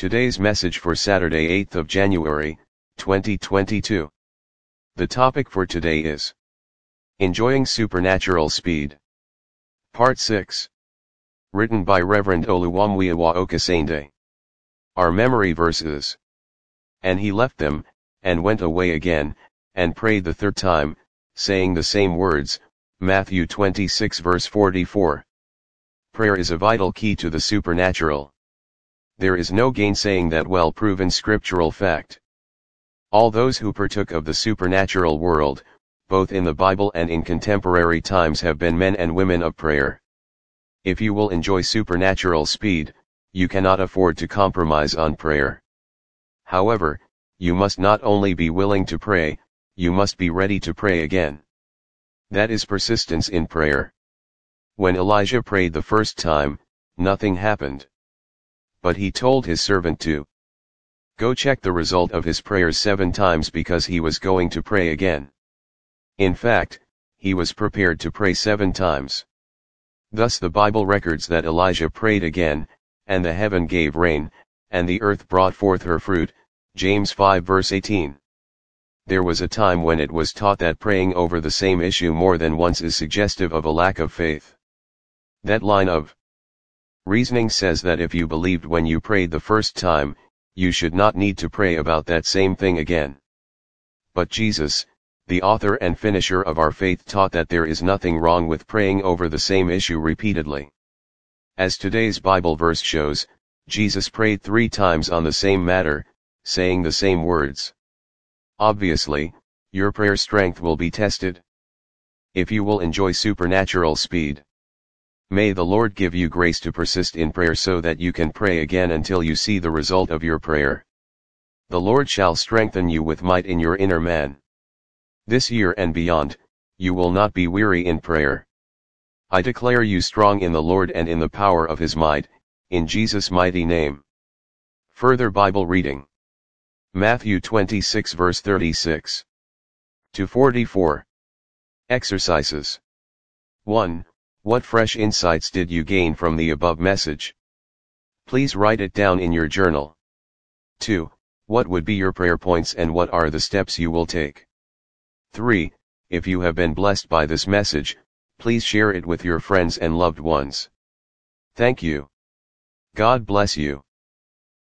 Today's message for Saturday 8th of January, 2022. The topic for today is Enjoying Supernatural Speed. Part 6. Written by Reverend Oluwamuyiwa Okasende. Our memory verses. And he left them, and went away again, and prayed the third time, saying the same words, Matthew 26 verse 44. Prayer is a vital key to the supernatural. There is no gainsaying that well-proven scriptural fact. All those who partook of the supernatural world, both in the Bible and in contemporary times, have been men and women of prayer. If you will enjoy supernatural speed, you cannot afford to compromise on prayer. However, you must not only be willing to pray, you must be ready to pray again. That is persistence in prayer. When Elijah prayed the first time, nothing happened. But he told his servant to go check the result of his prayers 7 times because he was going to pray again. In fact, he was prepared to pray 7 times. Thus the Bible records that Elijah prayed again, and the heaven gave rain, and the earth brought forth her fruit, James 5 verse 18. There was a time when it was taught that praying over the same issue more than once is suggestive of a lack of faith. That line of reasoning says that if you believed when you prayed the first time, you should not need to pray about that same thing again. But Jesus, the author and finisher of our faith, taught that there is nothing wrong with praying over the same issue repeatedly. As today's Bible verse shows, Jesus prayed 3 times on the same matter, saying the same words. Obviously, your prayer strength will be tested. If you will enjoy supernatural speed, may the Lord give you grace to persist in prayer so that you can pray again until you see the result of your prayer. The Lord shall strengthen you with might in your inner man. This year and beyond, you will not be weary in prayer. I declare you strong in the Lord and in the power of his might, in Jesus' mighty name. Further Bible reading. Matthew 26 verse 36 to 44. Exercises. 1. What fresh insights did you gain from the above message? Please write it down in your journal. 2. What would be your prayer points and what are the steps you will take? 3. If you have been blessed by this message, please share it with your friends and loved ones. Thank you. God bless you.